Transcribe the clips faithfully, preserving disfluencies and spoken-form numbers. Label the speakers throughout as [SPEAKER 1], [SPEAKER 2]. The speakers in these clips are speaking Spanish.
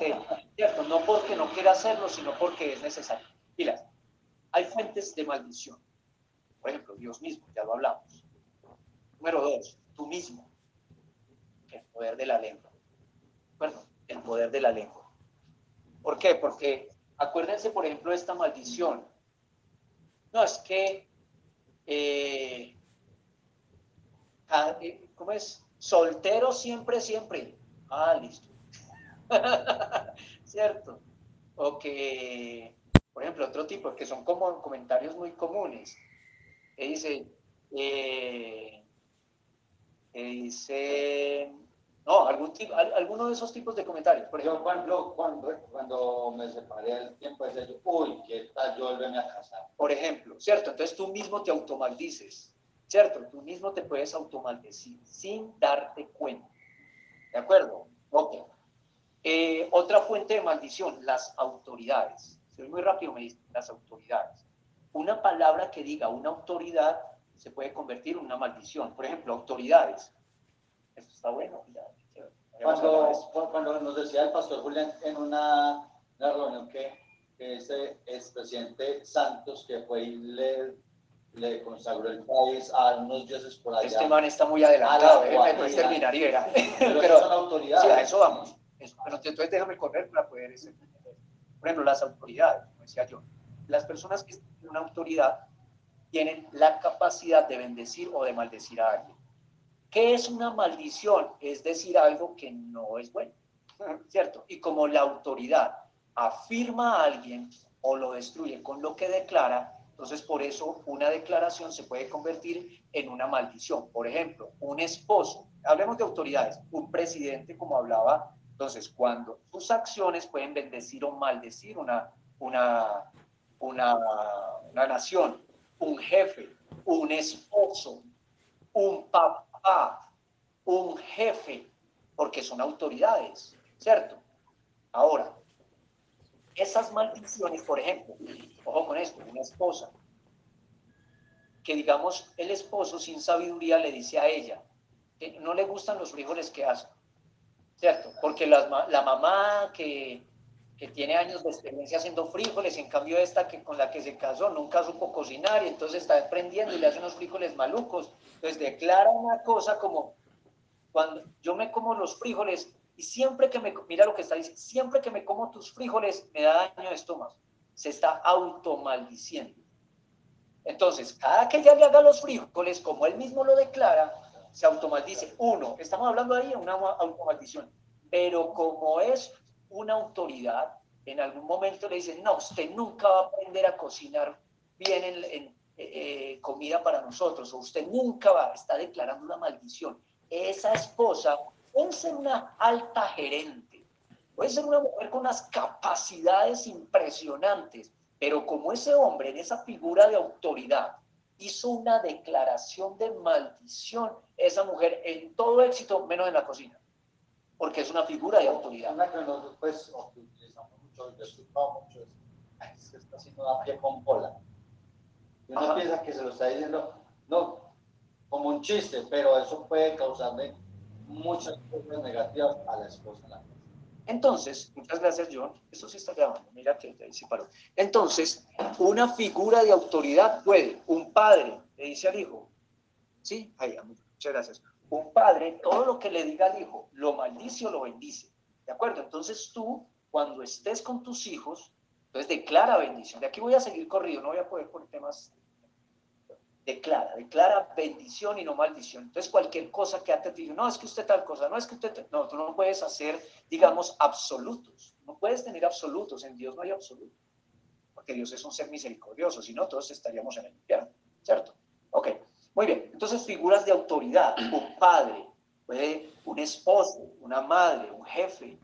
[SPEAKER 1] de él, ¿cierto? No porque no quiera hacerlo, sino porque es necesario. Pilas, hay fuentes de maldición. Por ejemplo, Dios mismo, ya lo hablamos. Número dos, tú mismo. El poder de la lengua. Bueno, el poder de la lengua. ¿Por qué? Porque acuérdense, por ejemplo, de esta maldición. No, es que, eh, ¿cómo es? Soltero siempre, siempre. Ah, listo. ¿Cierto? O que, por ejemplo, otro tipo, que son como comentarios muy comunes. Que dice, eh, que dice, no, algún tipo, alguno de esos tipos de comentarios. Por ejemplo,
[SPEAKER 2] yo, por ejemplo, cuando, cuando me separé al tiempo, decía yo, uy, ¿qué tal yo volverme a casar?
[SPEAKER 1] Por ejemplo, ¿cierto? Entonces tú mismo te automaldices, ¿cierto? Tú mismo te puedes automaldecir sin darte cuenta. ¿De acuerdo? Ok. Eh, otra fuente de maldición, las autoridades. Soy muy rápido, me dicen, las autoridades. Una palabra que diga una autoridad se puede convertir en una maldición. Por ejemplo, autoridades. Esto está bueno. Ya,
[SPEAKER 2] cuando, cuando nos decía el pastor Julián en una, una reunión que, que ese expresidente Santos, que fue y le, le consagró el país a unos dioses por allá.
[SPEAKER 1] Este man está muy adelantado, ¿eh? Me puedes terminar y verá.
[SPEAKER 2] Pero, pero son autoridades.
[SPEAKER 1] Sí, a eso vamos. Eso, pero entonces déjame correr para poder ese. Por ejemplo, las autoridades, como decía yo. Las personas que tienen una autoridad tienen la capacidad de bendecir o de maldecir a alguien. ¿Qué es una maldición? Es decir algo que no es bueno, ¿cierto? Y como la autoridad afirma a alguien o lo destruye con lo que declara, entonces por eso una declaración se puede convertir en una maldición. Por ejemplo, un esposo, hablemos de autoridades, un presidente, como hablaba, entonces cuando sus acciones pueden bendecir o maldecir una, una, una, una nación, un jefe, un esposo, un papá, un jefe, porque son autoridades, ¿cierto? Ahora, esas maldiciones, por ejemplo, ojo con esto, una esposa, que digamos el esposo sin sabiduría le dice a ella que no le gustan los frijoles que hace, ¿cierto? Porque la, la mamá que, que tiene años de experiencia haciendo frijoles, en cambio esta que con la que se casó nunca supo cocinar y entonces está aprendiendo y le hace unos frijoles malucos, entonces declara una cosa como, cuando yo me como los frijoles y siempre que me, mira lo que está diciendo, siempre que me como tus frijoles me da daño de estómago, se está automaldiciendo. Entonces, cada que ella le haga los frijoles, como él mismo lo declara, se automaldice. Uno, estamos hablando ahí de una automaldición, pero como es una autoridad, en algún momento le dicen, no, usted nunca va a aprender a cocinar bien en, en eh, comida para nosotros, o usted nunca va, está declarando una maldición. Esa esposa puede ser una alta gerente, puede ser una mujer con unas capacidades impresionantes, pero como ese hombre en esa figura de autoridad hizo una declaración de maldición, esa mujer en todo éxito, menos en la cocina, porque es una figura de autoridad.
[SPEAKER 2] Una que nosotros pues utilizamos mucho, yo he escuchado mucho, es que está haciendo a pie con bola. Y uno Ajá. piensa que se lo está diciendo, no, como un chiste, pero eso puede causarle muchas cosas negativas a la esposa. La
[SPEAKER 1] Entonces, muchas gracias, John. Esto sí está grabando, mira que ahí se paró. Entonces, una figura de autoridad puede, un padre le dice al hijo, sí, ahí, muchas gracias. Un padre, todo lo que le diga al hijo, lo maldice o lo bendice. ¿De acuerdo? Entonces tú, cuando estés con tus hijos, entonces declara bendición. De aquí voy a seguir corrido, no voy a poder poner temas. Declara, declara bendición y no maldición. Entonces cualquier cosa que antes te diga, no, es que usted tal cosa, no, es que usted, no, tú no puedes hacer, digamos, absolutos. No puedes tener absolutos, en Dios no hay absolutos. Porque Dios es un ser misericordioso, si no, todos estaríamos en el infierno, ¿cierto? Ok, muy bien. Entonces, figuras de autoridad, un padre, puede un esposo, una madre, un jefe,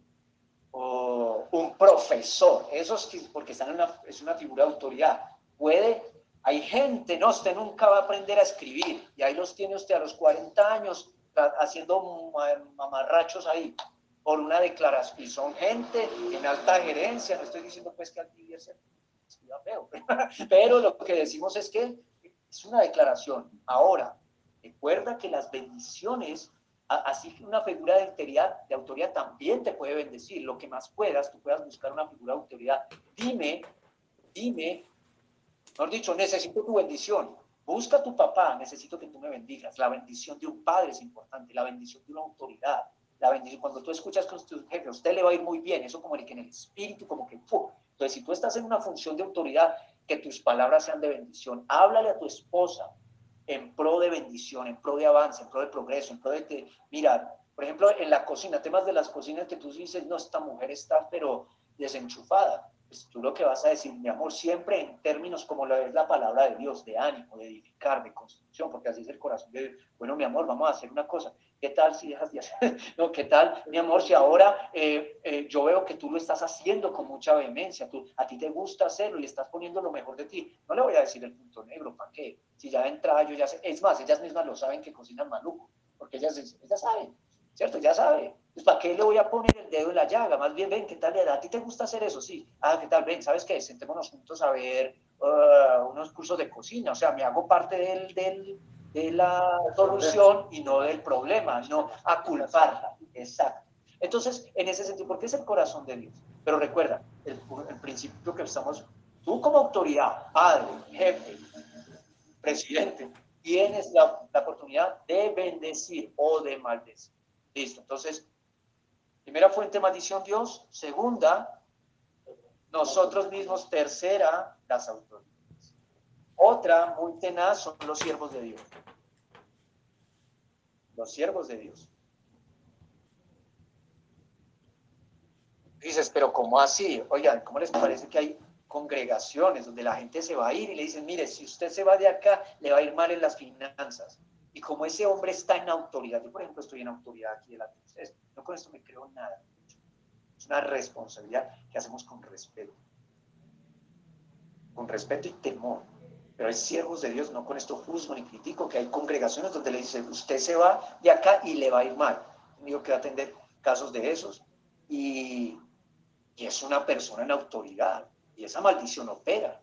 [SPEAKER 1] o un profesor, esos que, porque están en una, es una figura de autoridad. Puede, hay gente, no, usted nunca va a aprender a escribir, y ahí los tiene usted a los cuarenta años haciendo mamarrachos ahí, por una declaración, y son gente en alta gerencia, no estoy diciendo pues que Altivia sea feo, pero lo que decimos es que es una declaración. Ahora, recuerda que las bendiciones Así que una figura de autoridad, de autoridad también te puede bendecir. Lo que más puedas, tú puedas buscar una figura de autoridad. Dime, dime, mejor dicho, necesito tu bendición. Busca a tu papá, necesito que tú me bendigas. La bendición de un padre es importante, la bendición de una autoridad. La bendición, cuando tú escuchas con tu jefe, a usted le va a ir muy bien, eso como que en el espíritu, como que ¡pum! Entonces, si tú estás en una función de autoridad, que tus palabras sean de bendición. Háblale a tu esposa en pro de bendición, en pro de avance, en pro de progreso, en pro de que, mira, por ejemplo, en la cocina, temas de las cocinas que tú dices, no, esta mujer está, pero desenchufada. Pues tú lo que vas a decir, mi amor, siempre en términos como lo es la palabra de Dios, de ánimo, de edificar, de construcción, porque así es el corazón de Dios. Bueno, mi amor, vamos a hacer una cosa. ¿Qué tal si dejas de hacer? No, ¿qué tal, mi amor, si ahora eh, eh, yo veo que tú lo estás haciendo con mucha vehemencia, tú, a ti te gusta hacerlo y estás poniendo lo mejor de ti? No le voy a decir el punto negro, ¿para qué? Si ya de entrada yo ya sé, es más, ellas mismas lo saben que cocinan maluco, porque ellas, ellas saben, ¿cierto? Ya saben. Pues, ¿para qué le voy a poner el dedo en la llaga? Más bien, ven, ¿qué tal? ¿A ti te gusta hacer eso? Sí. Ah, ¿qué tal? Ven, ¿sabes qué? Sentémonos juntos a ver uh, unos cursos de cocina. O sea, me hago parte del, del, de la solución y no del problema, no a culparla. Exacto. Entonces, en ese sentido, porque es el corazón de Dios. Pero recuerda, el, el principio que estamos, tú como autoridad, padre, jefe, presidente, tienes la, la oportunidad de bendecir o de maldecir. Listo, entonces, primera fuente, maldición, Dios. Segunda, nosotros mismos. Tercera, las autoridades. Otra, muy tenaz, son los siervos de Dios. Los siervos de Dios. Dices, pero ¿cómo así? Oigan, ¿cómo les parece que hay congregaciones donde la gente se va a ir y le dicen, mire, si usted se va de acá, le va a ir mal en las finanzas? Y como ese hombre está en autoridad, yo por ejemplo estoy en autoridad aquí delante de ustedes, no con esto me creo nada. Es una responsabilidad que hacemos con respeto. Con respeto y temor. Pero hay siervos de Dios, no con esto juzgo ni critico, que hay congregaciones donde le dicen, usted se va de acá y le va a ir mal. Tengo que atender casos de esos. Y, y es una persona en autoridad. Y esa maldición opera.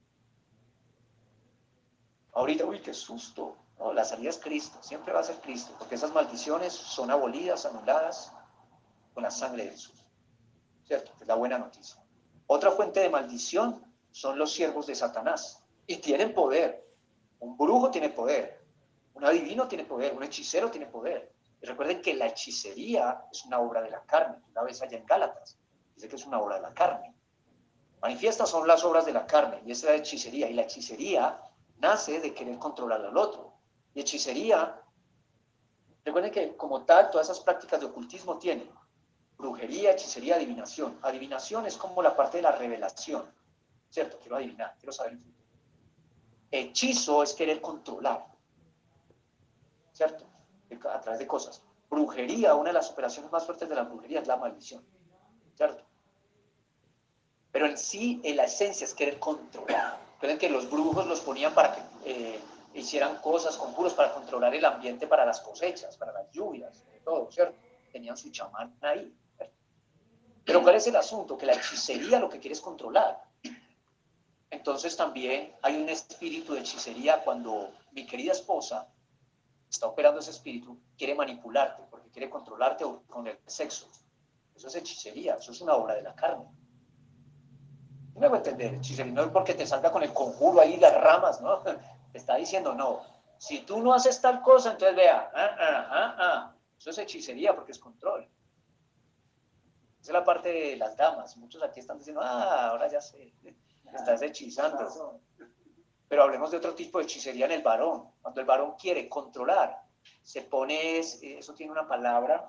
[SPEAKER 1] Ahorita, uy, qué susto. No, la salida es Cristo, siempre va a ser Cristo, porque esas maldiciones son abolidas, anuladas con la sangre de Jesús. ¿Cierto? Es la buena noticia. Otra fuente de maldición son los siervos de Satanás. Y tienen poder. Un brujo tiene poder. Un adivino tiene poder. Un hechicero tiene poder. Y recuerden que la hechicería es una obra de la carne. Una vez allá en Gálatas, dice que es una obra de la carne. Manifiestas son las obras de la carne. Y esa es la hechicería. Y la hechicería nace de querer controlar al otro. Y hechicería, recuerden que como tal, todas esas prácticas de ocultismo tienen brujería, hechicería, adivinación. Adivinación es como la parte de la revelación, ¿cierto? Quiero adivinar, quiero saber el futuro. Hechizo es querer controlar, ¿cierto? A través de cosas. Brujería, una de las operaciones más fuertes de la brujería es la maldición, ¿cierto? Pero en sí, en la esencia es querer controlar. Recuerden que los brujos los ponían para que eh, hicieran cosas, conjuros, para controlar el ambiente para las cosechas, para las lluvias, todo, ¿cierto? Tenían su chamán ahí, ¿cierto? Pero ¿cuál es el asunto? Que la hechicería lo que quiere es controlar. Entonces también hay un espíritu de hechicería cuando mi querida esposa está operando ese espíritu, quiere manipularte, porque quiere controlarte con el sexo. Eso es hechicería, eso es una obra de la carne. No me voy a entender, hechicería no es porque te salga con el conjuro ahí las ramas, ¿no? Te está diciendo, no, si tú no haces tal cosa, entonces vea, ah, ah, ah, ah. Eso es hechicería porque es control. Esa es la parte de las damas. Muchos aquí están diciendo, ah, ahora ya sé, estás hechizando. Pero hablemos de otro tipo de hechicería en el varón. Cuando el varón quiere controlar, se pone, eso tiene una palabra.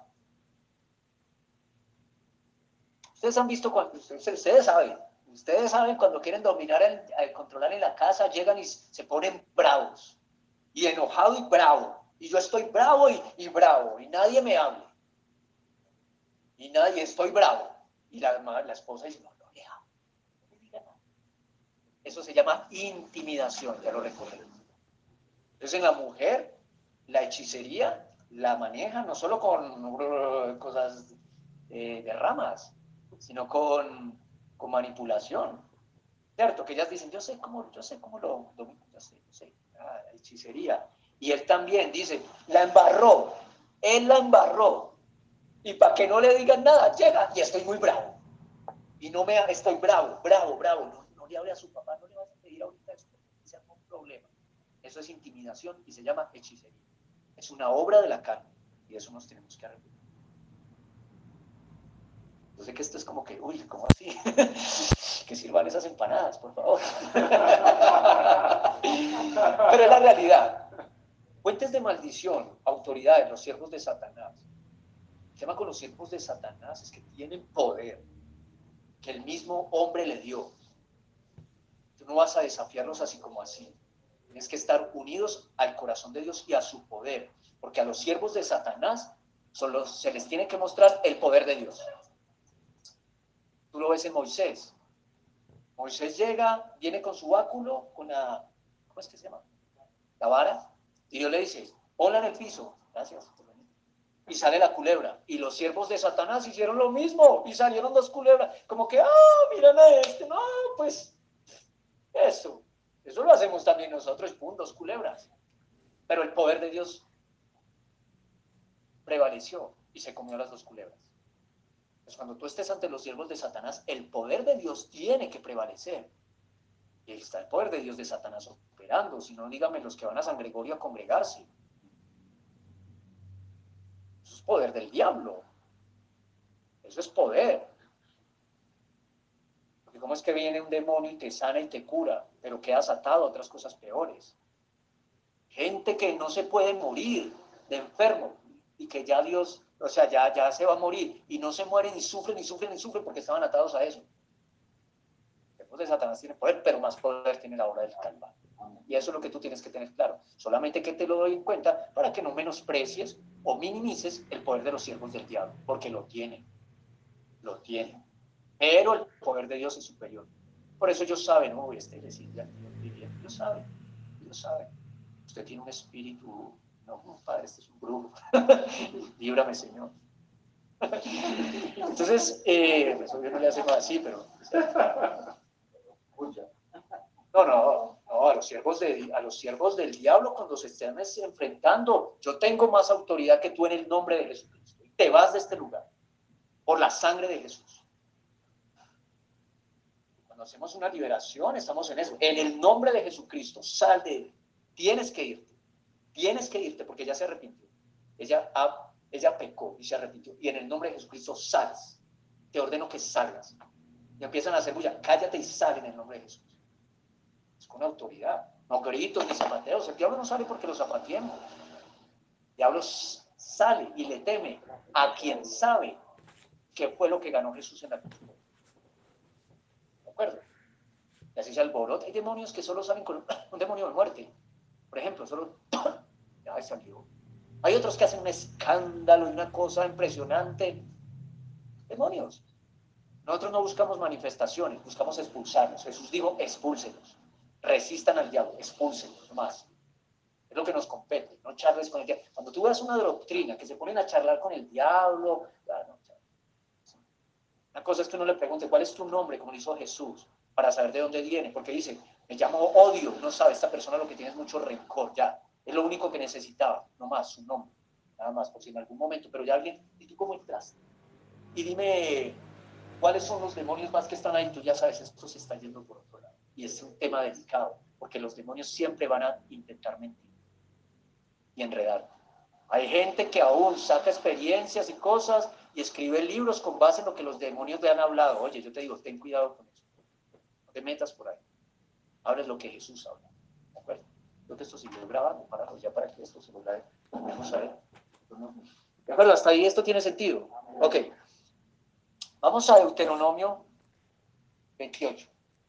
[SPEAKER 1] Ustedes han visto, cuando, ustedes, ustedes saben, ustedes saben cuando quieren dominar, el, el controlar en la casa, llegan y se ponen bravos. Y enojado y bravo. Y yo estoy bravo y, y bravo. Y nadie me hable. Y nadie, estoy bravo. Y la, la esposa dice, no, no, deja. No diga nada. Eso se llama intimidación, ya lo recordé. Entonces en la mujer, la hechicería la maneja no solo con uh, cosas eh, de ramas, sino con, con manipulación. Cierto, que ellas dicen, yo sé cómo, yo sé cómo lo domino, yo sé, yo sé, ah, la hechicería. Y él también dice, la embarró. él la embarró. Y para que no le digan nada, llega y estoy muy bravo. Y no me, estoy bravo, bravo, bravo. No, no le hable a su papá, no le vas a pedir ahorita eso, porque sea un problema. Eso es intimidación y se llama hechicería. Es una obra de la carne y de eso nos tenemos que arrepentir. Yo sé que esto es como que, uy, ¿cómo así? Que sirvan esas empanadas, por favor. Pero es la realidad. Fuentes de maldición, autoridades, los siervos de Satanás. El tema con los siervos de Satanás es que tienen poder que el mismo hombre le dio. Tú no vas a desafiarlos así como así. Tienes que estar unidos al corazón de Dios y a su poder, porque a los siervos de Satanás solo se les tiene que mostrar el poder de Dios. Tú lo ves en Moisés. Moisés llega, viene con su báculo, con la, ¿cómo es que se llama? La vara, y Dios le dice, ponla en el piso. Gracias. Y sale la culebra. Y los siervos de Satanás hicieron lo mismo, y salieron dos culebras. Como que, ah, miran a este, no, pues, eso. Eso lo hacemos también nosotros, pum, dos culebras. Pero el poder de Dios prevaleció y se comió las dos culebras. Pues cuando tú estés ante los siervos de Satanás, el poder de Dios tiene que prevalecer. Y ahí está el poder de Dios de Satanás operando. Si no, dígame los que van a San Gregorio a congregarse. Eso es poder del diablo. Eso es poder. Porque cómo es que viene un demonio y te sana y te cura, pero quedas atado a otras cosas peores. Gente que no se puede morir de enfermo y que ya Dios, o sea, ya, ya se va a morir y no se mueren y sufren y sufren y sufren porque estaban atados a eso. El de Satanás tiene poder, pero más poder tiene la obra del Calvario. Y eso es lo que tú tienes que tener claro. Solamente que te lo doy en cuenta para que no menosprecies o minimices el poder de los siervos del diablo, porque lo tienen, lo tienen. Pero el poder de Dios es superior. Por eso ellos saben, uy, este le sirve al Dios viviente. Ellos saben, ellos saben. Usted tiene un espíritu, no, padre, este es un brujo. Líbrame, Señor. Entonces, eh, pues obvio no le hacemos así, pero... No, no, no, a los siervos, de, a los siervos del diablo cuando se estén enfrentando, yo tengo más autoridad que tú en el nombre de Jesucristo. Y te vas de este lugar por la sangre de Jesús. Cuando hacemos una liberación, estamos en eso. En el nombre de Jesucristo, sal de él. Tienes que irte. Tienes que irte porque ella se arrepintió. Ella, ella pecó y se arrepintió. Y en el nombre de Jesucristo sales. Te ordeno que salgas. Y empiezan a hacer bulla. Cállate y sal en el nombre de Jesús. Es con autoridad. No gritos ni zapateos. El diablo no sale porque lo zapateemos. El diablo sale y le teme a quien sabe qué fue lo que ganó Jesús en la cruz. ¿De acuerdo? Y así se alborota. Hay demonios que solo salen con un demonio de muerte. Por ejemplo, solo ya salió. Hay otros que hacen un escándalo y una cosa impresionante. Demonios. Nosotros no buscamos manifestaciones, buscamos expulsarlos. Jesús dijo, expúlselos. Resistan al diablo, expúlselos más. Es lo que nos compete, no charles con el diablo. Cuando tú veas una doctrina que se ponen a charlar con el diablo, ya, no, ya. Una cosa es que uno le pregunte, ¿cuál es tu nombre? Como lo hizo Jesús, para saber de dónde viene. Porque dice, me llamo odio. Uno sabe, esta persona lo que tiene es mucho rencor, ya. Es lo único que necesitaba, no más, su nombre. Nada más, por si en algún momento, pero ya alguien, ¿y tú cómo entraste? Y dime, ¿cuáles son los demonios más que están ahí? Tú ya sabes, esto se está yendo por otro lado. Y es un tema delicado, porque los demonios siempre van a intentar mentir y enredar. Hay gente que aún saca experiencias y cosas y escribe libros con base en lo que los demonios le han hablado. Oye, yo te digo, ten cuidado con eso. No te metas por ahí. Hables lo que Jesús habla. ¿De acuerdo? Creo que esto siguió grabando, para, ya para que esto se lo grabe. Vamos a ver. ¿De acuerdo? Hasta ahí esto tiene sentido. Ok. Vamos a Deuteronomio veintiocho.